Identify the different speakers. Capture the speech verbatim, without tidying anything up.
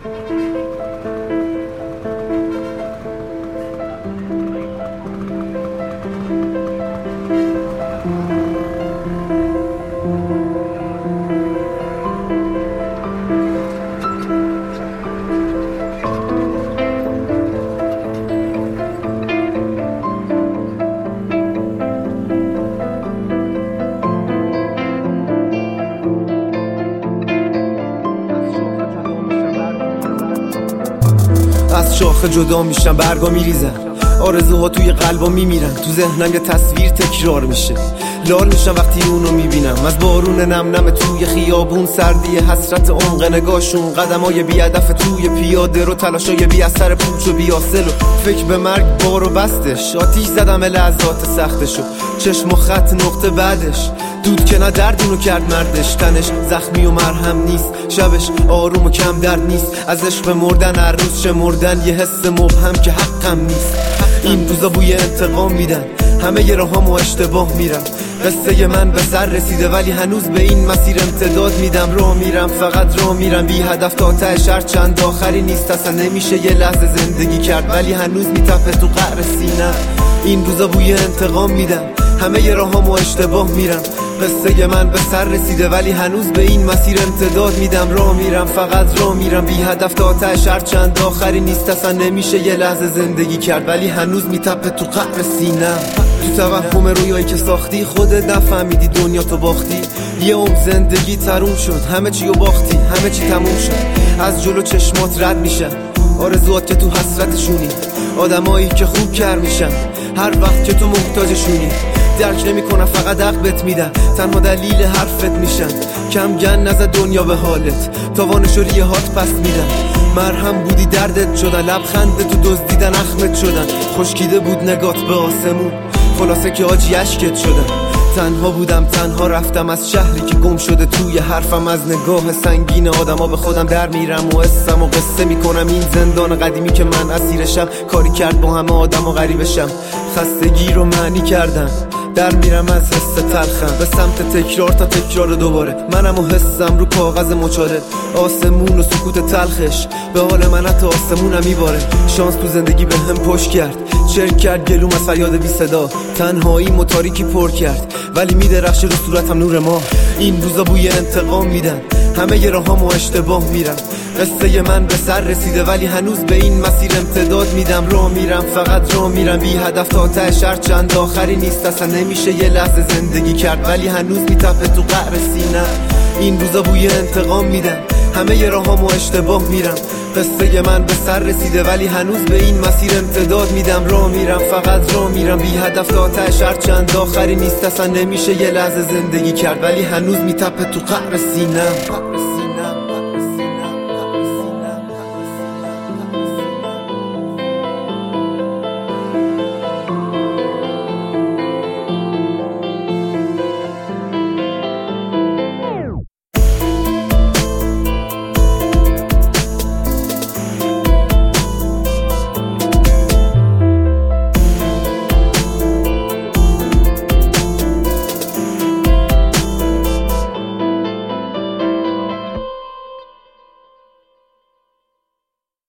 Speaker 1: از شاخه جدا میشم، برگا میریزن، آرزوها توی قلبا میمیرن، تو ذهنم یه تصویر تکرار میشه، لال میشم وقتی اونو میبینم، از بارون نم نم توی خیابون، سردی حسرت عمق نگاهشون، قدمای بی هدف توی پیاده رو، تلاشای بی اثر پوچ و بی حاصل و فکر به مرگ بار و بستش، آتیش زدم لحظات سختشو، چشم و خط نقطه بعدش، دود که نه دردونو کرد مردش، تنش زخمی و مرهم نیست، شبش آروم و کم درد نیست، از عشق مردن هر روز شمردن یه حس مبهم که حقم نیست، این روزا بوی انتقام میدن، همه ی راهامو اشتباه میرم، قصه من به سر رسیده ولی هنوز به این مسیر امتداد میدم، راه میرم فقط راه میرم بی هدف تا ته شهر، چند آخری نیست، اصلا نمیشه یه لحظه زندگی کرد ولی هنوز میتپه تو قعر سینه، این روزا بوی انتقام میدم، همه ی راهامو اشتباه میرم، قصه من به سر رسیده ولی هنوز به این مسیر امتداد میدم، راه میرم فقط راه میرم بی هدف تا ته شهر، چند آخری نیست، اصلا نمیشه یه لحظه زندگی کرد ولی هنوز میتپه تو قعر سینه، تو توهم رویایی که ساختی خودت نفهمیدی دنیا تو باختی، یه عمر زندگی تموم شد، همه چی رو باختی، همه چی تموم شد، از جلو چشمات رد میشن آرزوات که تو حسرتشونی، آدمایی که خوب کر میشن هر وقت که تو محتاجشونی، درک نمیکنن فقط حق بهت میدن، تنها دلیل حرفت میشن، کم گن نزد دنیا به حالت، تاوانشو ریه هات پس میدن، مرهم بودی دردت شدن، لبخند تو دزدیدن اخمت شدن، خشکیده بود نگات به آسمون، خلاصه که آجی اشکت شدن، تنها بودم تنها رفتم از شهری که گم شده توی حرفم، از نگاه سنگین آدما به خودم در میرم و اسم و قصه میکنم، این زندان قدیمی که من اسیرشم، کاری کرد با همه آدم و غریبشم، خستگی رو معنی کردم، در میرم از حس تلخم به سمت تکرار تا تکرار دوباره، منم و حسم رو کاغذ مچاله، آسمون و سکوت تلخش به حال من حتی آسمونم میباره، شانس تو زندگی به هم پشت کرد، چرک کرد گلوم از فریاد بی صدا، تنهایی و تاریکی پر کرد ولی میدرخشه رو صورتم نور ما، این روزا بوی انتقام میدن، همه ی راهامو اشتباه میرم، قصه من به سر رسیده ولی هنوز به این مسیر امتداد میدم، راه میرم فقط راه میرم بی هدف تا ته شهر، چند آخری نیست، اصلا نمیشه یه لحظه زندگی کرد ولی هنوز میتپه تو قعر سینه، این روزا بوی انتقام میدم، همه ی راهامو اشتباه میرم، قصه من به سر رسیده ولی هنوز به این مسیر امتداد میدم، راه میرم فقط راه میرم بی هدف تا ته شهر، چند آخری نیست، اصلا نمیشه یه لحظه زندگی کرد ولی هنوز میتپه تو قعر سینه.